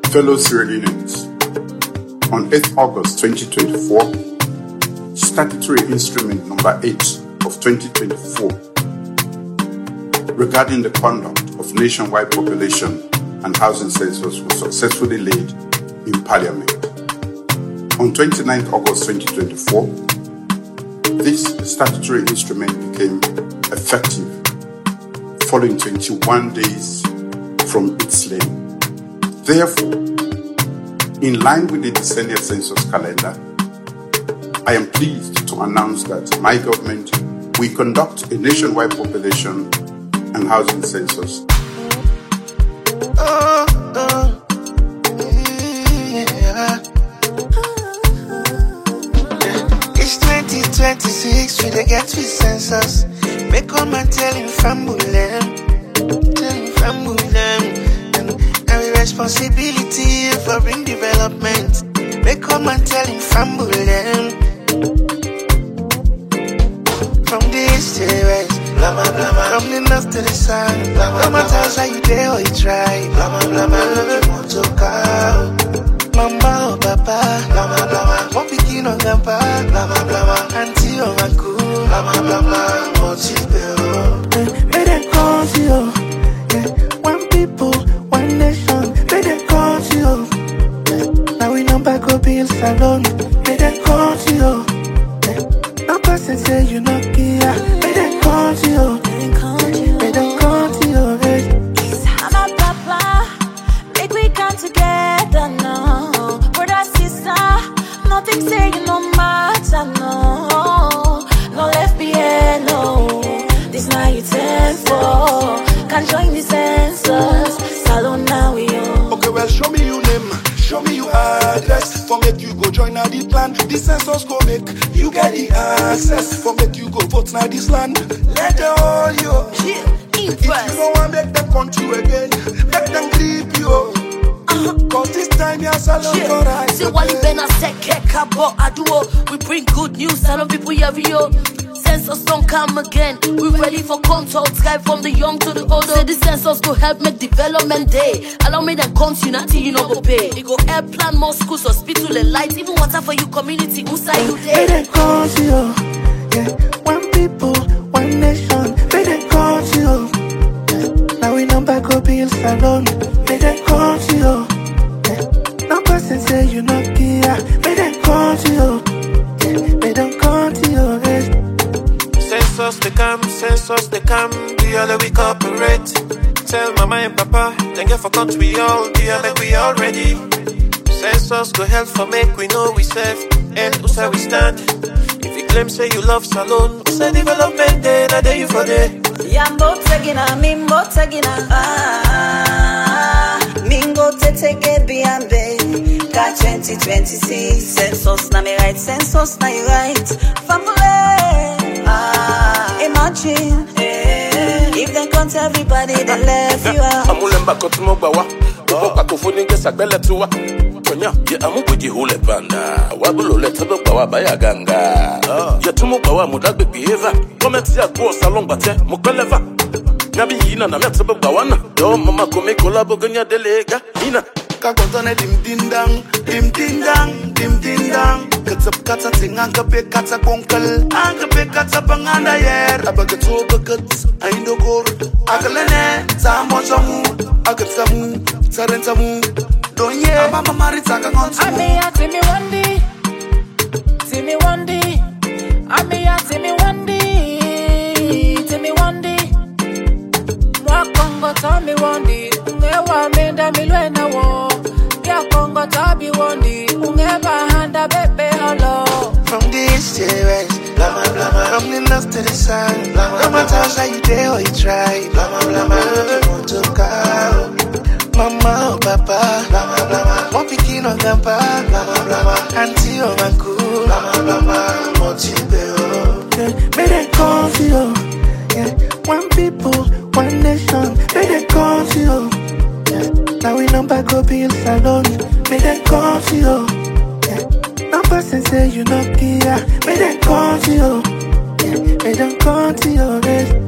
Fellow Sierra Leoneans, on 8th August 2024, Statutory Instrument Number 8 of 2024 regarding the conduct of nationwide population and housing census was successfully laid in Parliament. On 29th August 2024, this statutory instrument became effective following 21 days from its laying. Therefore, in line with the decennial census calendar, I am pleased to announce that my government will conduct a nationwide population and housing census. It's 2026, we dey get with census. Make all my telling family, and responsibility for bring development. Make all my telling family. From the east to the west, blah blah blah. From the north to the south, no matter how you dare or you try, blah blah blah. You want to call mama or papa, blah blah blah. One pikin or grandpa, blah blah blah. Auntie or uncle, blah blah blah blah. Motivate, may they call you. One people, one nation. May they call you. Now we number go build salon. May they call you. No person say you not here. May they call you. May they call you. I'm a papa. Make we come together now. Brother, sister. Nothing saying no matter, no. No left behind, no. This night you 10-4. Can join the census. Salon now we on. Okay, well, show me your name. Show me your address. For make you go join now the plan. The census go make you get the access. For make you go vote now this land. Let them all you. If you don't want make them country again, make them creep you. Cause this time you're salon for right. See why you been a second cabo aduo. We bring good news, salon people have you. Census don't come again. We ready for control. Sky from the young to the old. Say the census go help make development day. Allow me them come to nothing you know go pay. It go help plan more schools, hospital and light. Even water for you community. Who say you there? May they call you. One people, one nation. May they call you. Now we number go build salon. May they call you. No person say you not here. May they call you. May they call you. Census they come, we all we cooperate. Tell mama and papa, then get for country we all, like we all ready. Census go help for make we know we serve, and who say we stand. If you claim say you love salon, who say development day, that day you for day. Yambo tegina, mimbo tegina, mingo te teke biambe. Ka 2026, census na me right, census na you right. Family. Imagine if they count everybody they left you out. Amulemba kotumobawa, opa kofoni ngesa gbele tuwa. Konya, ye amubuji hule panda. Wabulo le tabo bawa baya ganga. Ye tumubawa mudagbe behave. Kometi ya go salon bate mukoleva. Nabi yina na metabo bawana. Yo mama kome kolabo ganya delega. Ina Kakotone dim ding dang, dim ding dang, dim ding dang. Katap kata ting angkape kata konkel, angkape kata panganda yer. Abageto baget, aindo gor. Agalene, samo jamu, agatamu, tarentamu. Donye, mama marita kangontu. Amiya timi wandi, timi wandi. Amiya timi wandi, timi wandi. Mwakongo tami wandi, ungewa menda milwena wo. Ya Congo tabi wandi, ungeba handa bebe holo. From the east to the west, blah blah blah. From the north to the south, blah blah. No matter how you dare or you try, blah blah blah. You want to call mama or papa, blah blah blah. One pikin or grandpa, blah blah blah. Auntie or uncle, blah blah blah. Motivate, may they call you. One people, one nation. May they call you. Now we number go build salon. May they call you. No person say you not here. May they call you. May they call you.